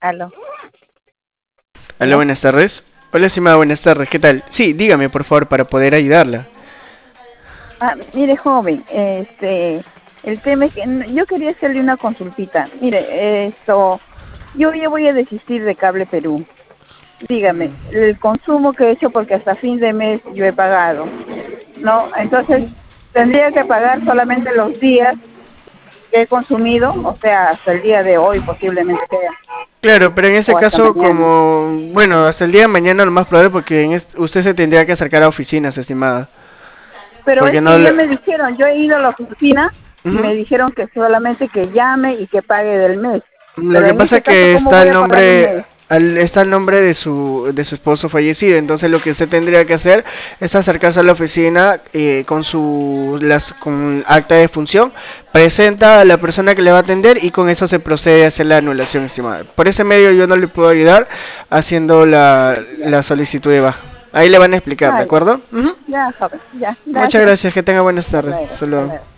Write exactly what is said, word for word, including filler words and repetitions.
Aló. Hola, ¿Aló? buenas tardes. Hola, estimada, buenas tardes. ¿Qué tal? Sí, dígame, por favor, para poder ayudarla. Ah, mire, joven, este, el tema es que n- yo quería hacerle una consultita. Mire, esto, yo ya voy a desistir de Cable Perú. Dígame, el consumo que he hecho, porque hasta fin de mes yo he pagado, ¿no? Entonces, tendría que pagar solamente los días que he consumido, o sea, hasta el día de hoy posiblemente sea, Claro, pero en ese o hasta caso, mañana. como, bueno, hasta el día de mañana lo más probable, porque en es- usted se tendría que acercar a oficinas, estimada. Pero es Porque no que ya le... me dijeron, yo he ido a la oficina y Ujú. me dijeron que solamente que llame y que pague del mes. Lo Pero que en pasa ese es caso, que ¿cómo está voy el a pagar un nombre, mes? al- está el nombre de su, de su esposo fallecido. Entonces lo que usted tendría que hacer es acercarse a la oficina eh, con su las, con acta de función, presenta a la persona que le va a atender y con eso se procede a hacer la anulación, estimada. Por ese medio yo no le puedo ayudar haciendo la, Ya. la solicitud de baja. Ahí le van a explicar, ¿de Ah, ya. acuerdo? Ujú. Ya, joven. Ya. Muchas Gracias. gracias, que tenga buenas Hasta tardes. luego. Hasta Hasta luego. luego.